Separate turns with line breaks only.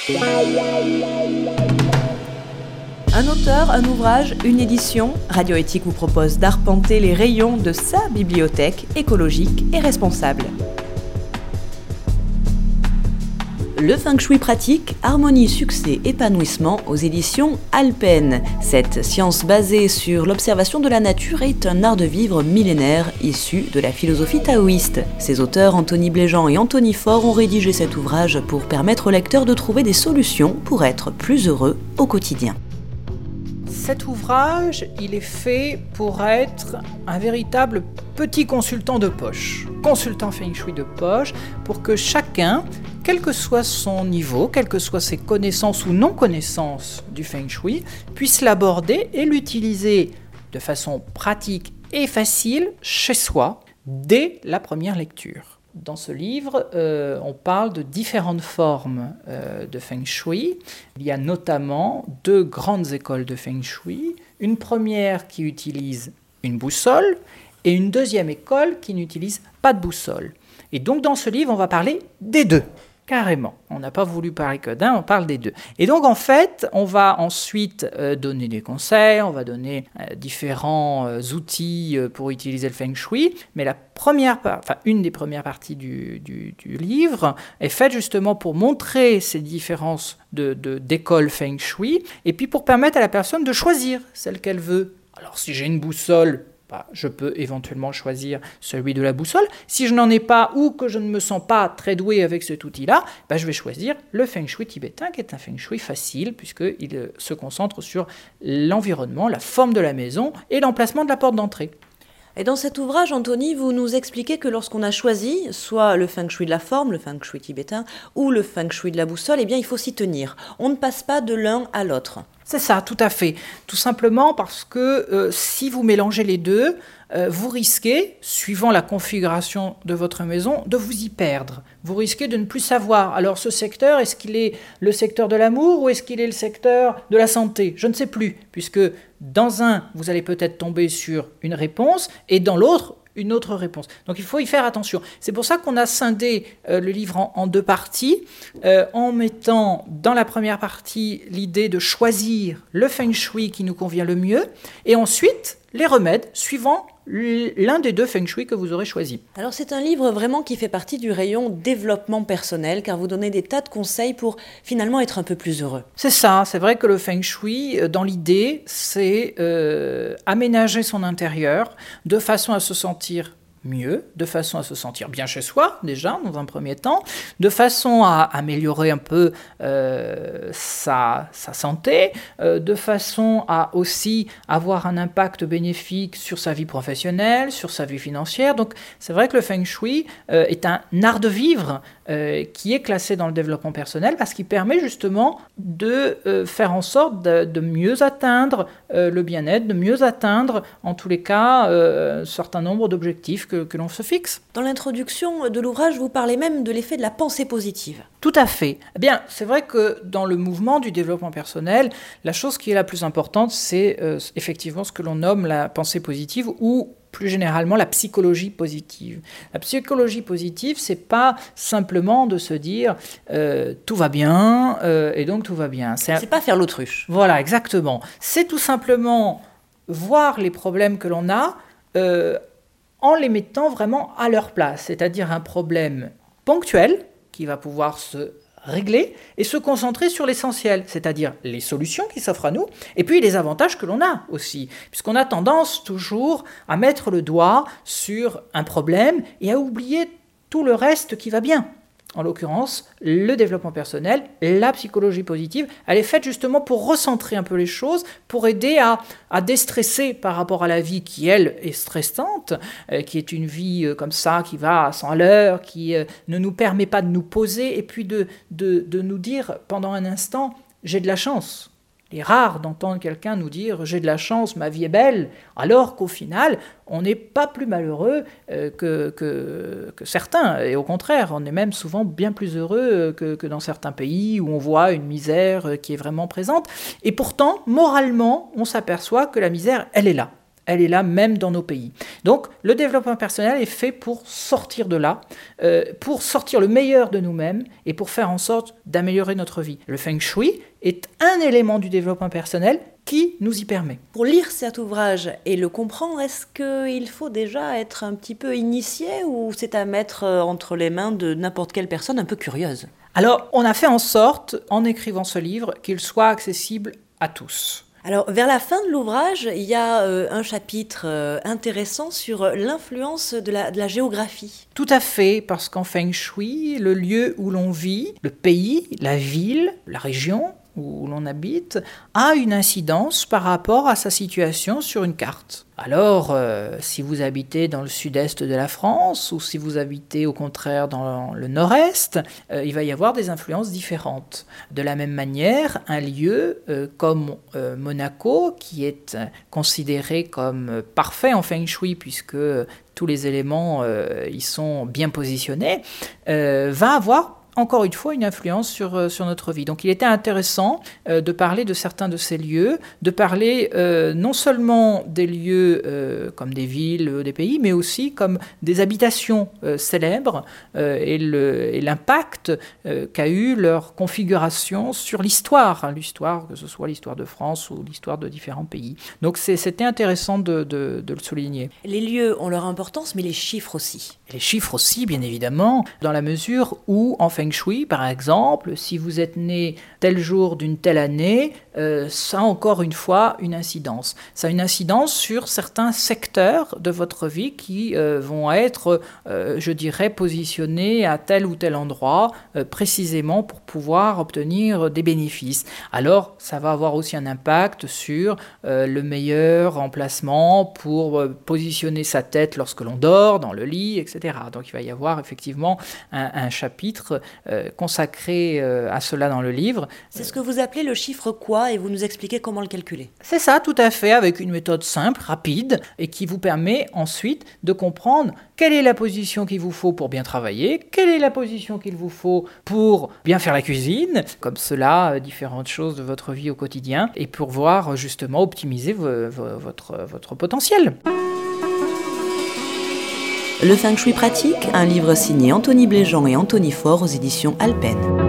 Un auteur, un ouvrage, une édition, Radio Éthique vous propose d'arpenter les rayons de sa bibliothèque écologique et responsable. Le Feng Shui pratique, harmonie, succès, épanouissement aux éditions Alpen. Cette science basée sur l'observation de la nature est un art de vivre millénaire issu de la philosophie taoïste. Ses auteurs, Anthony Bléjean et Anthony Faure, ont rédigé cet ouvrage pour permettre aux lecteurs de trouver des solutions pour être plus heureux au quotidien.
Cet ouvrage, il est fait pour être un véritable petit consultant de poche, consultant Feng Shui de poche, pour que chacun, quel que soit son niveau, quelles que soient ses connaissances ou non-connaissances du Feng Shui, puisse l'aborder et l'utiliser de façon pratique et facile chez soi dès la première lecture. Dans ce livre, on parle de différentes formes de Feng Shui. Il y a notamment 2 grandes écoles de Feng Shui. Une première qui utilise une boussole et une deuxième école qui n'utilise pas de boussole. Et donc dans ce livre, on va parler des 2. Carrément. On n'a pas voulu parler que d'un, on parle des 2. Et donc, en fait, on va ensuite donner des conseils, on va donner différents outils pour utiliser le Feng Shui. Mais une des premières parties du livre est faite justement pour montrer ces différences d'écoles Feng Shui et puis pour permettre à la personne de choisir celle qu'elle veut. Alors, si j'ai une boussole, je peux éventuellement choisir celui de la boussole. Si je n'en ai pas ou que je ne me sens pas très doué avec cet outil-là, je vais choisir le Feng Shui tibétain, qui est un Feng Shui facile, puisqu'il se concentre sur l'environnement, la forme de la maison et l'emplacement de la porte d'entrée.
Et dans cet ouvrage, Anthony, vous nous expliquez que lorsqu'on a choisi soit le Feng Shui de la forme, le Feng Shui tibétain, ou le Feng Shui de la boussole, il faut s'y tenir. On ne passe pas de l'un à l'autre.
C'est ça, tout à fait. Tout simplement parce que si vous mélangez les 2, vous risquez, suivant la configuration de votre maison, de vous y perdre. Vous risquez de ne plus savoir. Alors ce secteur, est-ce qu'il est le secteur de l'amour ou est-ce qu'il est le secteur de la santé ? Je ne sais plus, puisque dans un, vous allez peut-être tomber sur une réponse et dans l'autre, une autre réponse. Donc il faut y faire attention. C'est pour ça qu'on a scindé le livre en 2 parties, en mettant dans la première partie l'idée de choisir le Feng Shui qui nous convient le mieux, et ensuite les remèdes suivant l'un des 2 Feng Shui que vous aurez choisi.
Alors c'est un livre vraiment qui fait partie du rayon développement personnel, car vous donnez des tas de conseils pour finalement être un peu plus heureux.
C'est ça, c'est vrai que le Feng Shui, dans l'idée, c'est aménager son intérieur de façon à se sentir mieux, de façon à se sentir bien chez soi, déjà, dans un premier temps, de façon à améliorer un peu sa santé, de façon à aussi avoir un impact bénéfique sur sa vie professionnelle, sur sa vie financière. Donc, c'est vrai que le Feng Shui est un art de vivre qui est classé dans le développement personnel parce qu'il permet justement de faire en sorte de mieux atteindre le bien-être, de mieux atteindre, en tous les cas, un certain nombre d'objectifs que l'on se fixe.
Dans l'introduction de l'ouvrage, vous parlez même de l'effet de la pensée positive.
Tout à fait. Eh bien, c'est vrai que dans le mouvement du développement personnel, la chose qui est la plus importante, c'est effectivement ce que l'on nomme la pensée positive ou plus généralement la psychologie positive. La psychologie positive, c'est pas simplement de se dire tout va bien et donc tout va bien.
C'est pas faire l'autruche.
Voilà, exactement. C'est tout simplement voir les problèmes que l'on a en les mettant vraiment à leur place, c'est-à-dire un problème ponctuel qui va pouvoir se régler et se concentrer sur l'essentiel, c'est-à-dire les solutions qui s'offrent à nous et puis les avantages que l'on a aussi, puisqu'on a tendance toujours à mettre le doigt sur un problème et à oublier tout le reste qui va bien. En l'occurrence, le développement personnel, la psychologie positive, elle est faite justement pour recentrer un peu les choses, pour aider à déstresser par rapport à la vie qui, elle, est stressante, qui est une vie comme ça, qui va à 100 à l'heure, qui ne nous permet pas de nous poser et puis de nous dire pendant un instant « j'ai de la chance ». Il est rare d'entendre quelqu'un nous dire « j'ai de la chance, ma vie est belle », alors qu'au final, on n'est pas plus malheureux que certains. Et au contraire, on est même souvent bien plus heureux que dans certains pays où on voit une misère qui est vraiment présente. Et pourtant, moralement, on s'aperçoit que la misère, elle est là. elle est là même dans nos pays. Donc le développement personnel est fait pour sortir de là, pour sortir le meilleur de nous-mêmes et pour faire en sorte d'améliorer notre vie. Le Feng Shui est un élément du développement personnel qui nous y permet.
Pour lire cet ouvrage et le comprendre, est-ce qu'il faut déjà être un petit peu initié ou c'est à mettre entre les mains de n'importe quelle personne un peu curieuse ?
Alors, on a fait en sorte, en écrivant ce livre, qu'il soit accessible à tous.
Alors, vers la fin de l'ouvrage, il y a un chapitre intéressant sur l'influence de la géographie.
Tout à fait, parce qu'en Feng Shui, le lieu où l'on vit, le pays, la ville, la région où l'on habite, a une incidence par rapport à sa situation sur une carte. Alors, si vous habitez dans le sud-est de la France, ou si vous habitez au contraire dans le nord-est, il va y avoir des influences différentes. De la même manière, un lieu comme Monaco, qui est considéré comme parfait en Feng Shui, puisque tous les éléments y sont bien positionnés, va avoir encore une fois une influence sur notre vie. Donc il était intéressant de parler de certains de ces lieux, de parler non seulement des lieux comme des villes, des pays, mais aussi comme des habitations célèbres et l'impact qu'a eu leur configuration sur l'histoire, l'histoire, que ce soit l'histoire de France ou l'histoire de différents pays. Donc c'était intéressant de le souligner.
Les lieux ont leur importance, mais les chiffres aussi.
Et les chiffres aussi, bien évidemment, dans la mesure où, en Feng Shui, par exemple, si vous êtes né tel jour d'une telle année, ça a encore une fois une incidence. Ça a une incidence sur certains secteurs de votre vie qui vont être, je dirais, positionnés à tel ou tel endroit, précisément pour pouvoir obtenir des bénéfices. Alors, ça va avoir aussi un impact sur le meilleur emplacement pour positionner sa tête lorsque l'on dort, dans le lit, etc. Donc il va y avoir effectivement un chapitre consacré à cela dans le livre.
C'est ce que vous appelez le chiffre quoi et vous nous expliquez comment le calculer.
C'est ça, tout à fait, avec une méthode simple, rapide, et qui vous permet ensuite de comprendre quelle est la position qu'il vous faut pour bien travailler, quelle est la position qu'il vous faut pour bien faire la cuisine, comme cela, différentes choses de votre vie au quotidien, et pour voir justement optimiser votre potentiel.
Le Feng Shui pratique, un livre signé Anthony Bléjean et Anthony Faure aux éditions Alpen.